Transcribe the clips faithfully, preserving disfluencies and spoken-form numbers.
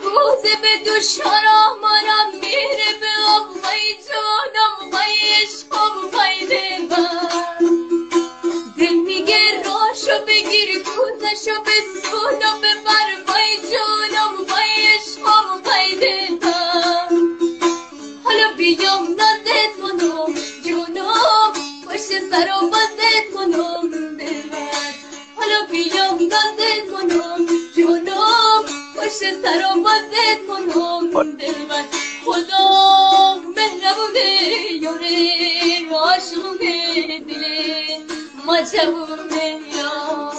روزه به دوشان آمانم میره به آقای جانم وای عشقم وای دلبر دل میگه راشو بگیر کوزشو بسون و ببر وای جانم وای عشقم وای دلبر حالا بیام نازت کنم جانم پشت سر و بازت کنم دلبر حالا بیام نازت کنم جانم پشت سر و بازت کنم دلبر خدا مهربونه یاره عاشقونه دله ما جوونه یا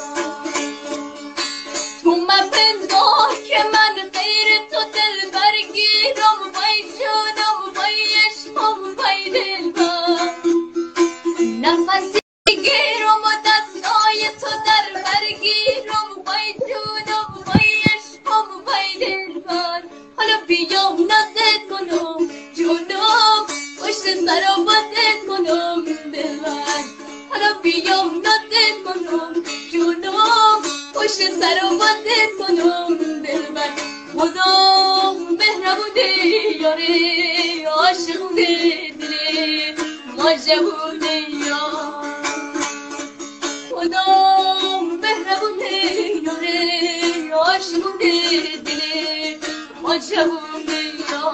تو مپندار که من غیر تو دل برگیرم وای جانم وای عشقم وای دلبر نفسی گیرم و دستای تو در برگیرم وای جانم وای عشقم وای دلبر حالا بیام نازت کنم جانم پشت سر و بازت کنم دلبر حالا بیام نازت کنم جانم پشت سر و بازت کنم دلبر خدا مهربونه یاره عاشقونه دل ما جوونه یا خدا مهربونه یاره عاشقونه دل ما جوونه یا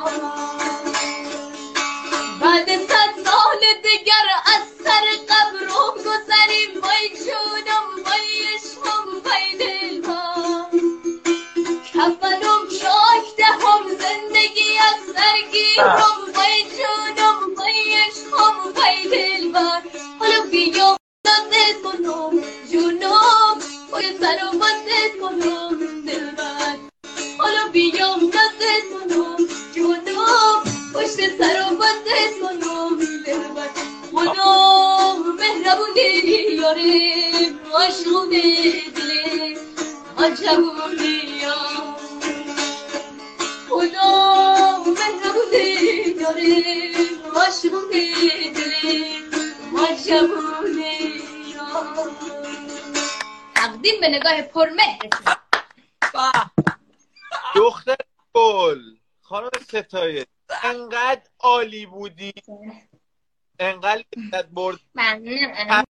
بعد صد سال دیگر از سر قبرم گذریم وای جونم وای عشقم وای دلبر کفنم شاک دهم زندگی از سرگیرم وای جونم وای عشقم وای دلبر حالا بیام نازت کنم جونم پشت سر و بازت کنم دلبر حالا بیام نازت کنم جونم پشت سر و بازت کنم دلبر خدا مهربونه یاره عاشقونه دل ما جوونه یا خدا مهربونه یاره عاشقونه دل ما جوونه یا تقدیم به نگاه پرمهرتون دختر گل خانم ستایش انقدر عالی بودی انقدر لذت برد ممنونم